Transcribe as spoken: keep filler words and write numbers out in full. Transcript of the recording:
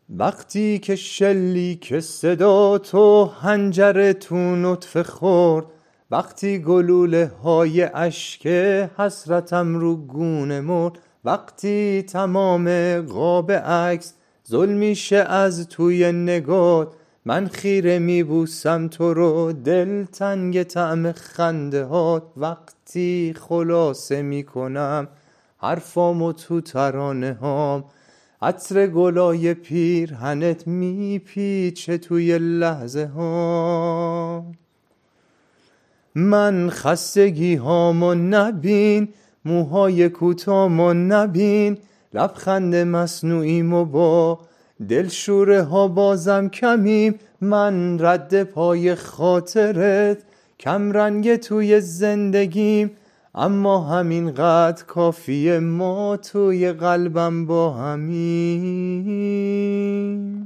وقتی که شلیک صدا تو حنجر تو نطفه خورد، وقتی گلوله های اشک حسرتم رو گونه مرد، وقتی تمام قاب عکس زل میشه از توی نگات، من خیره میبوسم تو رو دل تنگ طعم خنده هات، وقتی خلاصه میکنم حرفامو تو ترانه هام، عطر گلای پیرهنت میپیچه توی لحظه ها. من خستگی هامو نبین، موهای کوتاهمو نبین، لبخند مصنوعیمو با دلشوره ها بازم کمیم، من رد پای خاطرت کم رنگ توی زندگیم، اما همین قدر کافیه ما توی قلبم با همیم.